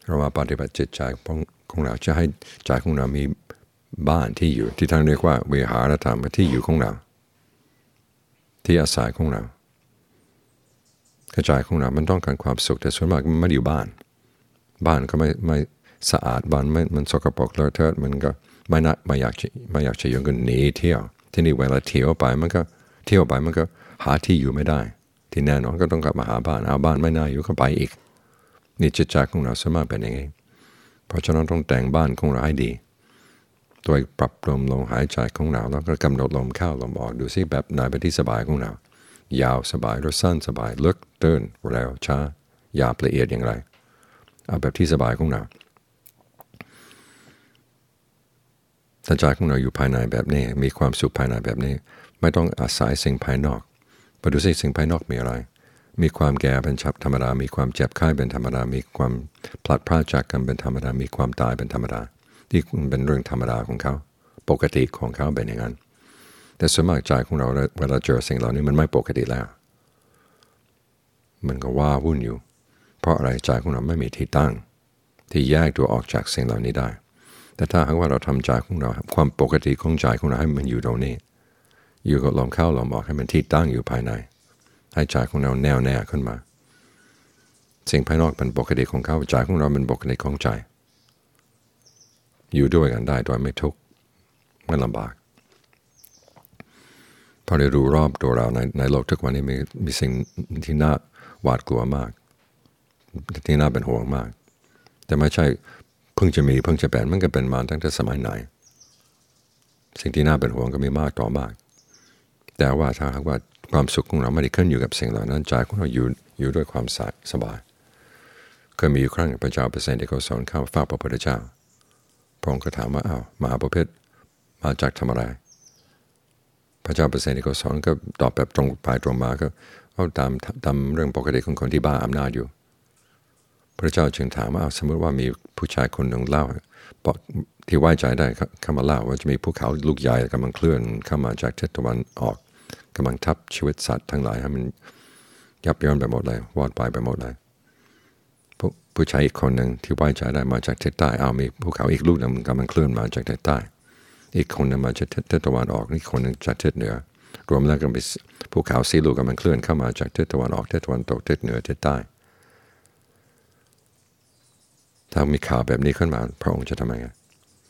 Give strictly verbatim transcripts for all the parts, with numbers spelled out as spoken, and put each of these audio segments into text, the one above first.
เรามาปฏิบัติจิตใจของเราจะให้ใจของเรามีบ้านที่อยู่ที่ท่านเรียกว่าวิหารธรรมที่อยู่ของเราที่อาศัยของเรากระจายของเรามันต้องการความสุขแต่ส่วนมากมันไม่อยู่บ้านบ้านก็ไม่ไม่สะอาดบ้านไม่มันสกปรกเลอะเทอะมันก็ไม่น่าไม่อยากไม่อยากจะอยู่กันหนีเที่ยวที่นี่เวลาเที่ยวไปมันก็เที่ยวไปมันก็หาที่อยู่ไม่ได้ที่แน่นอนก็ต้องกลับมาหาบ้านเอาบ้านไม่น่าอยู่ก็ไปอีกนี่จิตใจของเราสามารถเป็นอย่างนี้เพราะฉะนั้นต้องแต่งบ้านของเราให้ดีโดยปรับลมลมหายใจของเราแล้วก็กำหนดลมเข้าลมออกดูซิแบบไหนเป็นที่สบายของเรายาวสบายหรือสั้นสบายลึกตื้นเร็วช้าหยาบละเอียดอย่างไรเอาแบบที่สบายของเราถ้าใจของเราอยู่ภายในแบบนี้มีความสุขภายในแบบนี้ไม่ต้องอาศัยสิ่งภายนอกไปดูซิสิ่งภายนอกมีอะไรมีความแก่เป็นธรรมดามีความเจ็บไข้เป็นธรรมดามีความพลัดพรากจากกันเป็นธรรมดามีความตายเป็นธรรมดาที่เป็นเรื่องธรรมดาของเขาปกติของเขาเป็นอย่างนั้นแต่ส่วนมากใจของเราเวลาเจอสิ่งเหล่านี้มันไม่ปกติแล้วมันก็ว้าวุ่นอยู่เพราะอะไรใจของเราไม่มีที่ตั้งที่แยกตัวออกจากสิ่งเหล่านี้ได้แต่ถ้าหากว่าเราทำใจของเราความปกติของใจของเราให้มันอยู่ตรงนี้อยู่กับลมเข้าลมออกให้มันที่ตั้งอยู่ภายในให้ใจของเราแน่วแน่ขึ้นมาสิ่งภายนอกเป็นปกติของเขาใจของเราเป็นปกติของใจอยู่ด้วยกันได้โดยไม่ทุกข์ไม่ลำบากพอได้รู้รอบตัวเราในในโลกทุกวันนี้มีมีสิ่งที่น่าหวาดกลัวมากที่น่าเป็นห่วงมากแต่ไม่ใช่เพิ่งจะมีเพิ่งจะเป็นมันก็เป็นมาตั้งแต่สมัยไหนสิ่งที่น่าเป็นห่วงก็มีมากต่อมากแต่ว่าถ้าหากว่าความสุขของเราไม่ได้ขึ้นอยู่กับสิ่งเหล่านั้นใจของเราอยู่อยู่ด้วยความสบายเคยมีอยู่ครั้งพระเจ้าเปอร์เซนต์ที่เขาสอนเข้าเฝ้าพระพุทธเจ้าพระองค์ก็ถามว่าอ้าวมหาบพิตรมาจากทำอะไรพระเจ้าเปอร์เซนต์ที่เขาสอนก็ตอบแบบตรงไปตรงมาก็เขาตามตามเรื่องปกติของคนที่บ้าอำนาจอยู่พระเจ้าจึงถามว่าสมมติว่ามีผู้ชายคนหนึ่งเล่าบอกที่ไว้ใจได้เข้ามาเล่าว่าจะมีภูเขาลูกใหญ่กำลังเคลื่อนเข้ามาจากทิศตะวันออกกำลังทับชีวิตสัตว์ทั้งหลายให้มันยับยั้งไปหมดเลยวอดไปไปหมดเลยผู้ชายอีกคนหนึ่งที่ไว้ใจได้มาจากทิศใต้เอามีภูเขาอีกลูกหนึ่งกำลังเคลื่อนมาจากทิศใต้อีกคนหนึ่งมาจากทิศตะวันออกอีกคนหนึ่งจากทิศเหนือรวมแล้วก็เป็นภูเขาสี่ลูกกำลังเคลื่อนเข้ามาจากทิศตะวันออกทิศตะวันตกทิศเหนือทิศใต้ถ้ามีข่าวแบบนี้ขึ้นมาพระองค์จะทำยังไง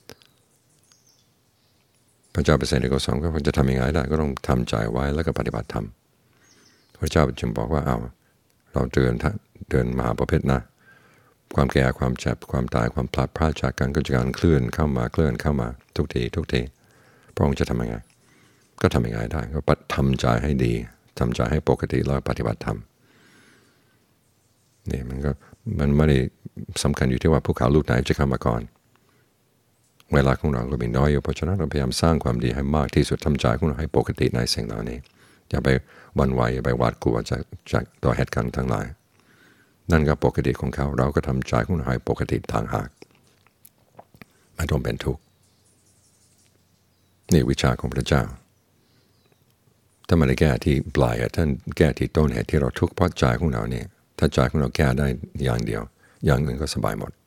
พระเจ้าเปอร์เซนต์ที่เขาสอนก็จะทำยังไงได้ก็ต้องทำใจไว้แล้วก็ปฏิบัติธรรมพระเจ้าจึงบอกว่าเอาเราเดินเดินมหาบพิตรนะความแก่ความเจ็บความตายความพลัดพรากจากกันก็จะการเคลื่อนเข้ามาเคลื่อนเข้ามาทุกทีทุกทีพระองค์จะทำยังไงก็ทำยังไงได้ก็ทำใจให้ดีทำใจให้ปกติแล้วปฏิบัติธรรมนี่มันก็มันไม่ได้สำคัญอยู่ที่ว่าภูเขาลูกไหนจะเข้ามาก่อนเวลาของเราก็มีน้อยอยู่เพราะฉะนั้นเราพยายามสร้างความดีให้มากที่สุดทำใจของเราให้ปกติในสิ่งเหล่านี้อย่าไปหวั่นไหวอย่าไปหวาดกลัวจากจากต่อเหตุการณ์ทั้งหลายนั่นก็ปกติของเขาเราก็ทำใจของเราให้ปกติต่างหากไม่ต้องเป็นทุกข์นี่วิชาของพระเจ้าถ้ามันได้แก้ที่ปลายท่านแก้ที่ต้นเหตุที่เราทุกข์เพราะใจของเราเนี่ยถ้าใจของเราแก้ได้อย่างเดียวอย่างอื่นก็สบายหมด